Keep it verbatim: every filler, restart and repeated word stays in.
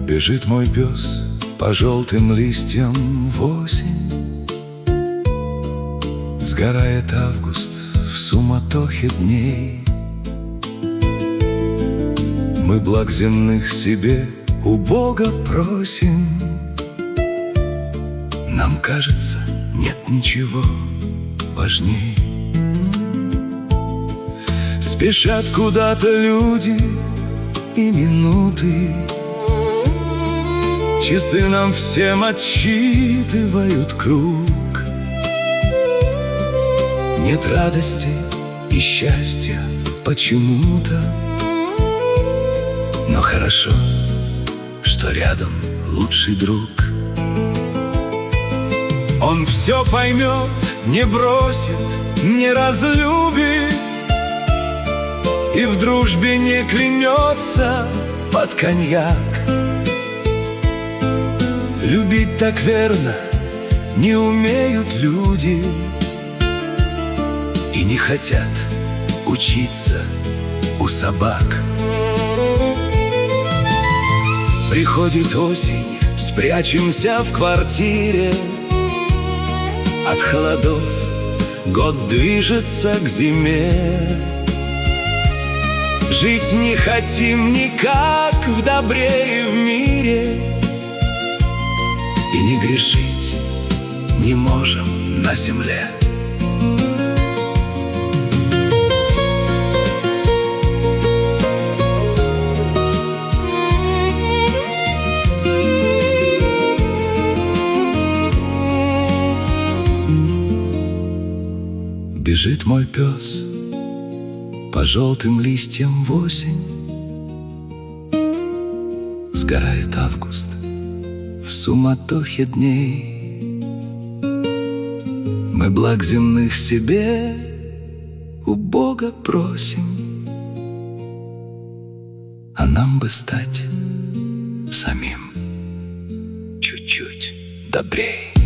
Бежит мой пес по желтым листьям в осень. Сгорает август в суматохе дней. Мы благ земных себе у Бога просим. Нам кажется, нет ничего важней. Спешат куда-то люди и минуты, часы нам всем отсчитывают круг. Нет радости и счастья почему-то, но хорошо, что рядом лучший друг. Он все поймет, не бросит, не разлюбит, и в дружбе не клянется под коньяк. Любить так верно не умеют люди и не хотят учиться у собак. Приходит осень, спрячемся в квартире. От холодов год движется к зиме. Жить не хотим никак в добре и в мире, и не грешить не можем на земле. Бежит мой пес по желтым листьям в осень. Сгорает август в суматохе дней. Мы благ земных себе у Бога просим, а нам бы стать самим чуть-чуть добрей.